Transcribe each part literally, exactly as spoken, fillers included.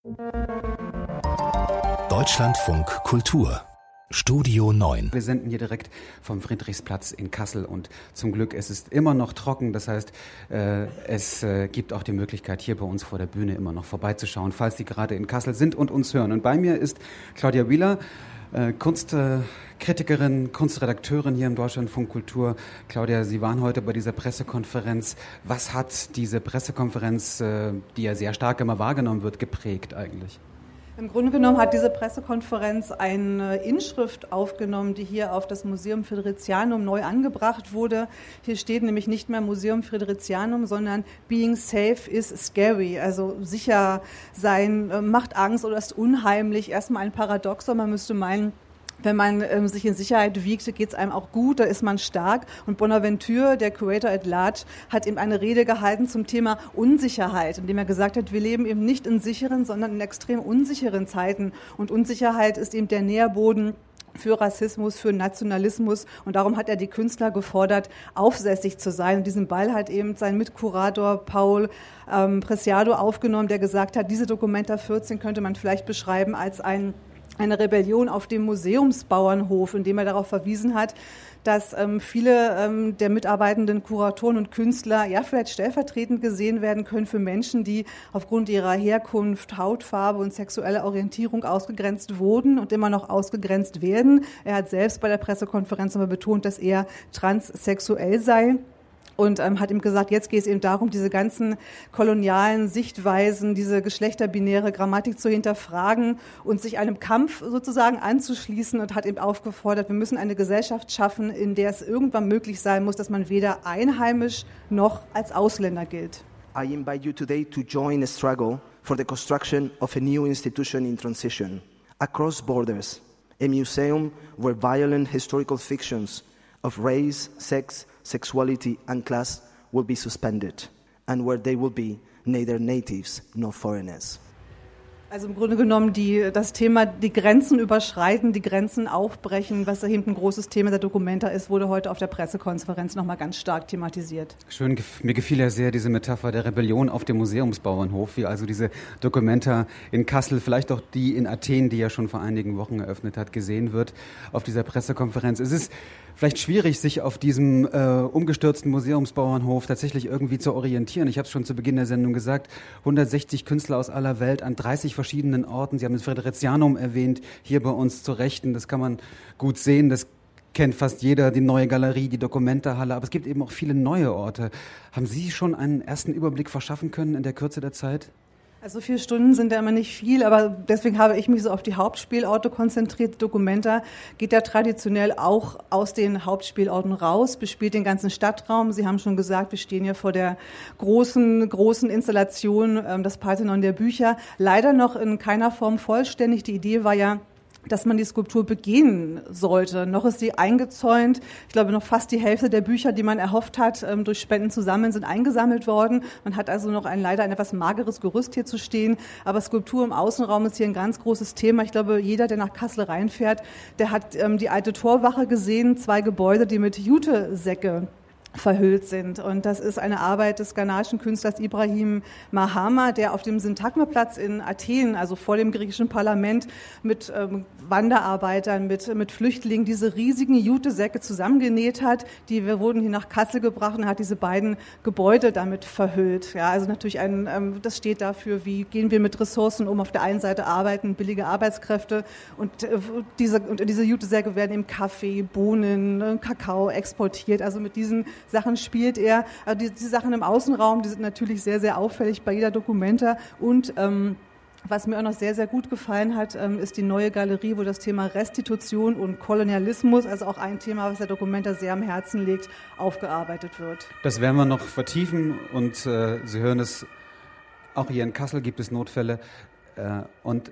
Deutschlandfunk Kultur Studio neun. Wir senden hier direkt vom Friedrichsplatz in Kassel und zum Glück es ist immer noch trocken. Das heißt, äh, es äh, gibt auch die Möglichkeit, hier bei uns vor der Bühne immer noch vorbeizuschauen, falls Sie gerade in Kassel sind und uns hören. Und bei mir ist Claudia Wieler, äh, Kunstkritikerin, Kunstredakteurin hier im Deutschlandfunk Kultur. Claudia, Sie waren heute bei dieser Pressekonferenz. Was hat diese Pressekonferenz, äh, die ja sehr stark immer wahrgenommen wird, geprägt eigentlich? Im Grunde genommen hat diese Pressekonferenz eine Inschrift aufgenommen, die hier auf das Museum Fridericianum neu angebracht wurde. Hier steht nämlich nicht mehr Museum Fridericianum, sondern Being safe is scary. Also sicher sein macht Angst oder ist unheimlich. Erstmal ein Paradoxon, man müsste meinen, wenn man ähm, sich in Sicherheit wiegt, geht es einem auch gut, da ist man stark. Und Bonaventure, der Curator at Large, hat eben eine Rede gehalten zum Thema Unsicherheit, indem er gesagt hat, wir leben eben nicht in sicheren, sondern in extrem unsicheren Zeiten. Und Unsicherheit ist eben der Nährboden für Rassismus, für Nationalismus. Und darum hat er die Künstler gefordert, aufsässig zu sein. Und diesen Ball hat eben sein Mitkurator Paul ähm, Preciado aufgenommen, der gesagt hat, diese Documenta vierzehn könnte man vielleicht beschreiben als ein eine Rebellion auf dem Museumsbauernhof, indem er darauf verwiesen hat, dass ähm, viele ähm, der mitarbeitenden Kuratoren und Künstler ja vielleicht stellvertretend gesehen werden können für Menschen, die aufgrund ihrer Herkunft, Hautfarbe und sexueller Orientierung ausgegrenzt wurden und immer noch ausgegrenzt werden. Er hat selbst bei der Pressekonferenz aber betont, dass er transsexuell sei. Und ähm, hat ihm gesagt, jetzt geht es eben darum, diese ganzen kolonialen Sichtweisen, diese geschlechterbinäre Grammatik zu hinterfragen und sich einem Kampf sozusagen anzuschließen und hat eben aufgefordert, wir müssen eine Gesellschaft schaffen, in der es irgendwann möglich sein muss, dass man weder einheimisch noch als Ausländer gilt. I invite you today to join a struggle for the construction of a new institution in transition. Across borders, a museum where violent historical fictions of race, sex, sexuality and class will be suspended and where they will be neither natives nor foreigners. Also im Grunde genommen die, das Thema, die Grenzen überschreiten, die Grenzen aufbrechen, was eben ein großes Thema der Documenta ist, wurde heute auf der Pressekonferenz nochmal ganz stark thematisiert. Schön, mir gefiel ja sehr diese Metapher der Rebellion auf dem Museumsbauernhof, wie also diese Documenta in Kassel, vielleicht auch die in Athen, die ja schon vor einigen Wochen eröffnet hat, gesehen wird auf dieser Pressekonferenz. Es ist vielleicht schwierig, sich auf diesem äh, umgestürzten Museumsbauernhof tatsächlich irgendwie zu orientieren. Ich habe es schon zu Beginn der Sendung gesagt, hundertsechzig Künstler aus aller Welt an dreißig verschiedenen Orten. Sie haben das Fridericianum erwähnt, hier bei uns zur Rechten. Das kann man gut sehen, das kennt fast jeder, die neue Galerie, die Documenta-Halle. Aber es gibt eben auch viele neue Orte. Haben Sie schon einen ersten Überblick verschaffen können in der Kürze der Zeit? Also vier Stunden sind ja immer nicht viel, aber deswegen habe ich mich so auf die Hauptspielorte konzentriert. Documenta geht ja traditionell auch aus den Hauptspielorten raus, bespielt den ganzen Stadtraum. Sie haben schon gesagt, wir stehen ja vor der großen, großen Installation, das Parthenon der Bücher. Leider noch in keiner Form vollständig. Die Idee war ja, dass man die Skulptur begehen sollte. Noch ist sie eingezäunt. Ich glaube, noch fast die Hälfte der Bücher, die man erhofft hat, durch Spenden zusammen, sind eingesammelt worden. Man hat also noch ein leider ein etwas mageres Gerüst hier zu stehen. Aber Skulptur im Außenraum ist hier ein ganz großes Thema. Ich glaube, jeder, der nach Kassel reinfährt, der hat ähm, die alte Torwache gesehen, zwei Gebäude, die mit Jutesäcke verhüllt sind. Und das ist eine Arbeit des ghanaischen Künstlers Ibrahim Mahama, der auf dem Syntagmaplatz in Athen, also vor dem griechischen Parlament, mit ähm, Wanderarbeitern, mit, mit Flüchtlingen diese riesigen Jutesäcke zusammengenäht hat. Die wir wurden hier nach Kassel gebracht und hat diese beiden Gebäude damit verhüllt. Ja, also natürlich ein, ähm, das steht dafür, wie gehen wir mit Ressourcen um. Auf der einen Seite arbeiten billige Arbeitskräfte und äh, diese, und diese Jutesäcke werden im Kaffee, Bohnen, äh, Kakao exportiert. Also mit diesen Sachen spielt er. Also die, die Sachen im Außenraum, die sind natürlich sehr, sehr auffällig bei jeder Documenta. Und ähm, was mir auch noch sehr, sehr gut gefallen hat, ähm, ist die neue Galerie, wo das Thema Restitution und Kolonialismus, also auch ein Thema, was der Documenta sehr am Herzen liegt, aufgearbeitet wird. Das werden wir noch vertiefen und äh, Sie hören es, auch hier in Kassel gibt es Notfälle. Äh, und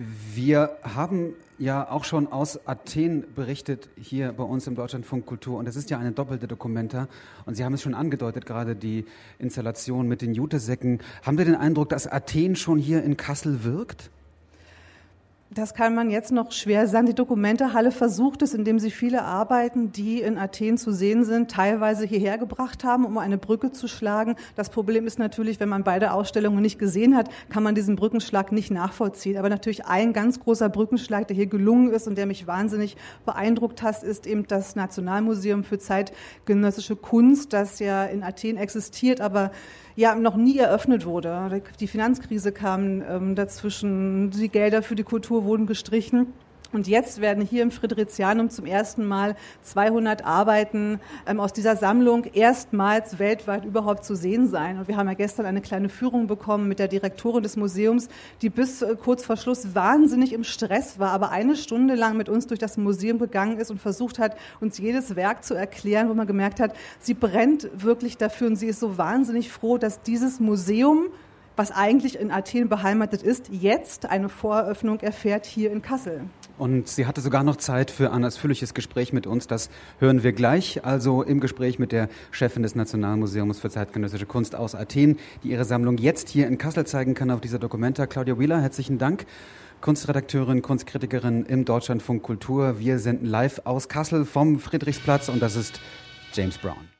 wir haben ja auch schon aus Athen berichtet, hier bei uns im Deutschlandfunk Kultur. Und das ist ja eine doppelte Documenta. Und Sie haben es schon angedeutet, gerade die Installation mit den Jutesäcken. Haben Sie den Eindruck, dass Athen schon hier in Kassel wirkt? Das kann man jetzt noch schwer sagen. Die Dokumentehalle versucht es, indem sie viele Arbeiten, die in Athen zu sehen sind, teilweise hierher gebracht haben, um eine Brücke zu schlagen. Das Problem ist natürlich, wenn man beide Ausstellungen nicht gesehen hat, kann man diesen Brückenschlag nicht nachvollziehen. Aber natürlich ein ganz großer Brückenschlag, der hier gelungen ist und der mich wahnsinnig beeindruckt hat, ist eben das Nationalmuseum für zeitgenössische Kunst, das ja in Athen existiert, aber ja noch nie eröffnet wurde. Die Finanzkrise kam ähm, dazwischen, die Gelder für die Kultur wurden gestrichen. Und jetzt werden hier im Fridericianum zum ersten Mal zweihundert Arbeiten ähm, aus dieser Sammlung erstmals weltweit überhaupt zu sehen sein. Und wir haben ja gestern eine kleine Führung bekommen mit der Direktorin des Museums, die bis äh, kurz vor Schluss wahnsinnig im Stress war, aber eine Stunde lang mit uns durch das Museum gegangen ist und versucht hat, uns jedes Werk zu erklären, wo man gemerkt hat, sie brennt wirklich dafür und sie ist so wahnsinnig froh, dass dieses Museum, was eigentlich in Athen beheimatet ist, jetzt eine Voreröffnung erfährt hier in Kassel. Und sie hatte sogar noch Zeit für ein ausführliches Gespräch mit uns. Das hören wir gleich. Also im Gespräch mit der Chefin des Nationalmuseums für zeitgenössische Kunst aus Athen, die ihre Sammlung jetzt hier in Kassel zeigen kann auf dieser Documenta. Claudia Wheeler, herzlichen Dank. Kunstredakteurin, Kunstkritikerin im Deutschlandfunk Kultur. Wir senden live aus Kassel vom Friedrichsplatz und das ist James Brown.